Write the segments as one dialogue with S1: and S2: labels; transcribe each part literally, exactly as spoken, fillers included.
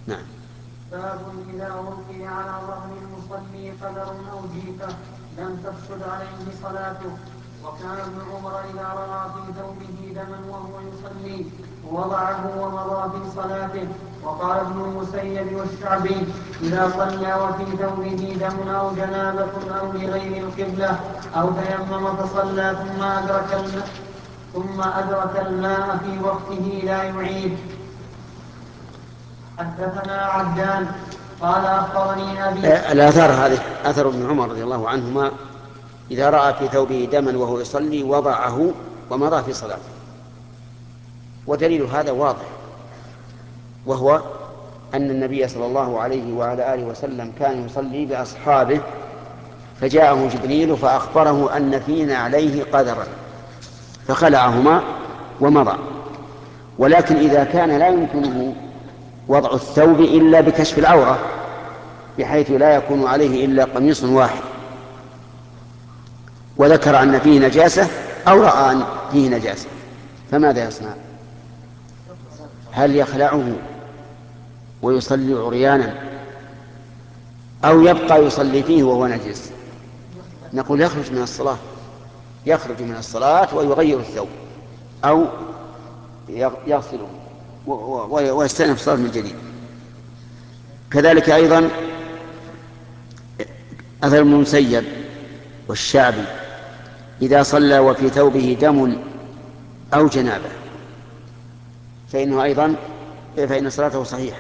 S1: نعم.
S2: باب إذا ألقي على ظهر المصلي قدر أو جيفة لم تفسد عليه صلاته. وكان ابن عمر إذا رأى في ثوبه دما وهو يصلي وضعه ومضى في صلاته. وقال ابن المسيب والشعبي إذا صلى وفي ثوبه دم أو جنابة أو لغير القبلة أو تيمم فصلى ثم أدرك الماء ثم أدرك الماء في وقته لا يعيد. حدثنا عبدان قال أخبرني أبي.
S1: الآثار هذه أثر ابن عمر رضي الله عنهما إذا رأى في ثوبه دما وهو يصلي وضعه ومضى في صلاته. ودليل هذا واضح، وهو أن النبي صلى الله عليه وعلى آله وسلم كان يصلي بأصحابه فجاءه جبريل فأخبره أن فينا عليه قدرا فخلعهما ومضى. ولكن إذا كان لا يمكنه وضع الثوب إلا بكشف العورة بحيث لا يكون عليه إلا قميص واحد وذكر أن فيه نجاسة أو رأى أن فيه نجاسة، فماذا يصنع؟ هل يخلعه ويصلي عريانا أو يبقى يصلي فيه وهو نجس؟ نقول يخرج من الصلاة يخرج من الصلاة ويغير الثوب أو يغسله ويستأنف الصلاة من جديد. كذلك أيضا أثر ابن المسيب والشعبي إذا صلى وفي ثوبه دم أو جنابة فإنه أيضا فإن صلاته صحيحة.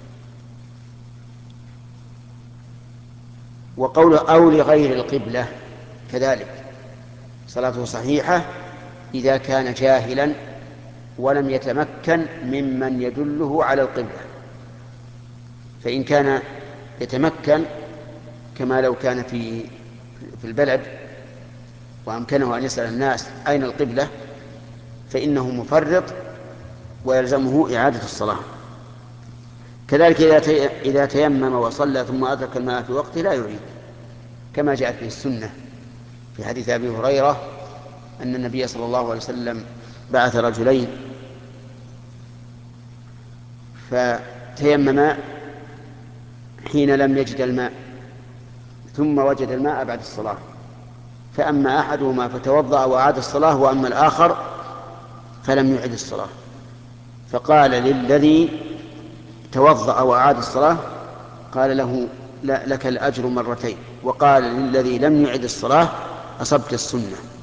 S1: وقول أو لغير القبلة كذلك صلاته صحيحة إذا كان جاهلا ولم يتمكن ممن يدله على القبلة. فإن كان يتمكن كما لو كان في في البلد وأمكنه أن يسأل الناس أين القبلة فإنه مفرط ويلزمه إعادة الصلاة. كذلك إذا تيمم وصلى ثم أدرك الماء في وقته لا يعيد، كما جاءت في السنة في حديث أبي هريرة أن النبي صلى الله عليه وسلم بعث رجلين فتيمما حين لم يجد الماء ثم وجد الماء بعد الصلاة، فأما أحدهما فتوضأ وأعاد الصلاة وأما الآخر فلم يعد الصلاة. فقال للذي توضأ وأعاد الصلاة قال له لا لك الأجر مرتين، وقال للذي لم يعد الصلاة أصبت السنة.